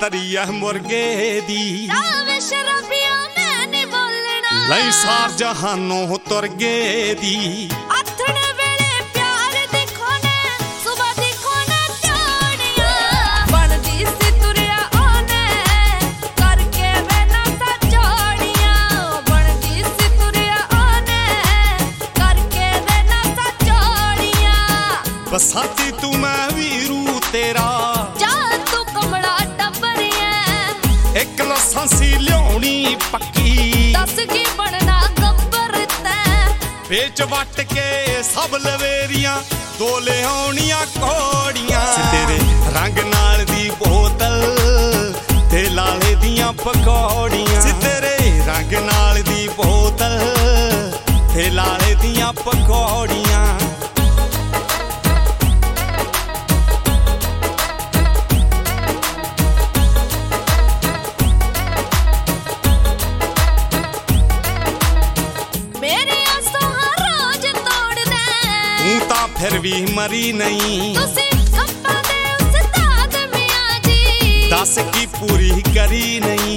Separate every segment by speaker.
Speaker 1: तरिया मुर्गे दी
Speaker 2: शराबिया मैं नहीं बोलना
Speaker 1: लई सार जहानों तुरगे दी
Speaker 2: अथड़े वेले प्यार दिखो ने सुबह दिखो ने चाड़िया बनदी सी तुरिया ओने करके वेना सा जोड़िया बनदी सी तुरिया ओने करके वेना सा जोड़िया
Speaker 1: बसाती तू मैं वीरू तेरा एक लसांसी लियानी पक्की
Speaker 2: दस की बनना गब्बर तैं
Speaker 1: बेच वट के सब लवेरियां दो लियानियां कौड़ियां तेरे रंग नाल दी बोतल ते लाले दियां पकौड़ियां तेरे रंग नाल दी बोतल ते लाले दियां पकौड़ियां फिर भी मरी नहीं दस की पूरी करी नहीं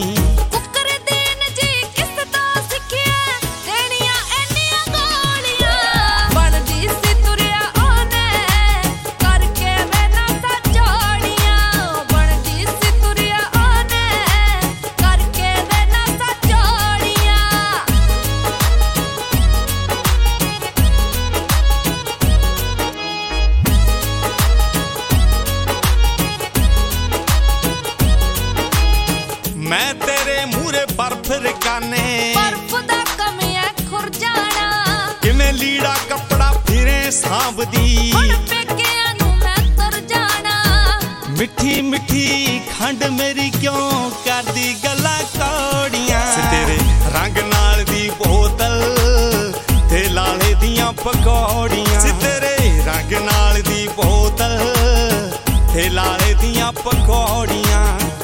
Speaker 1: मैं तेरे मूरे बर्फ रकाने
Speaker 2: बर्फ दा कमिया खुर जाना
Speaker 1: किवें लीड़ा कपड़ा फिरे सांभदी
Speaker 2: हुण पेकियां नूं मैं तुर जाना
Speaker 1: मिठी मिठी खंड मेरी क्यों करदी गल्लां कौड़ियां तेरे रंग नाल दी बोतल ते लाले दियां पकौड़ियां तेरे रंग नाल दी बोतल ते लाले दियां पकौड़ियां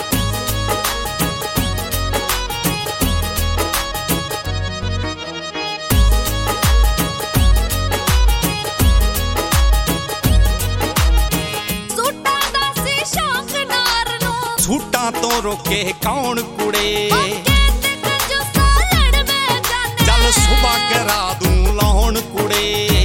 Speaker 1: सूटां तो रोके कौन कुड़े चल सुबह करा दूं लाउण कुड़े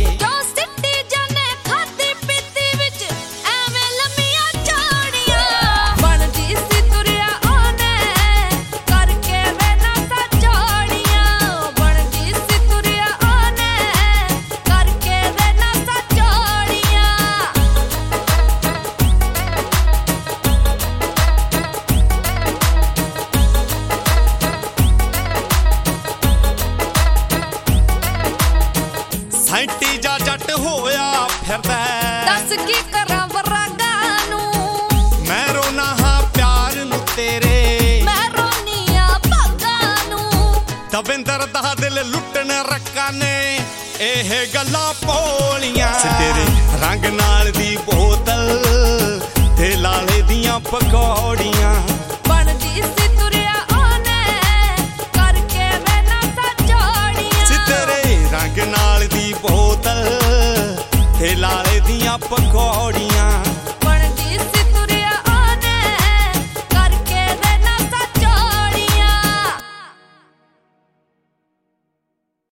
Speaker 1: सैंटी जा जट होया फिरदा
Speaker 2: दस की करा वरागा नू
Speaker 1: मैं रोना हां प्यार नू तेरे
Speaker 2: मैं रोनिया भागा नू
Speaker 1: दविंदर दा दिल लुटन रक्का ने एह गल्लां पोलियां तेरे रंग नाल दी बोतल ते लाले दियां पकौड़ियां
Speaker 2: बनदी सी तुरिया ओने करके वेना सा जोड़ियां
Speaker 1: तेरे रंग नाल दी बोतल ते लाले दियां पकौड़ियां।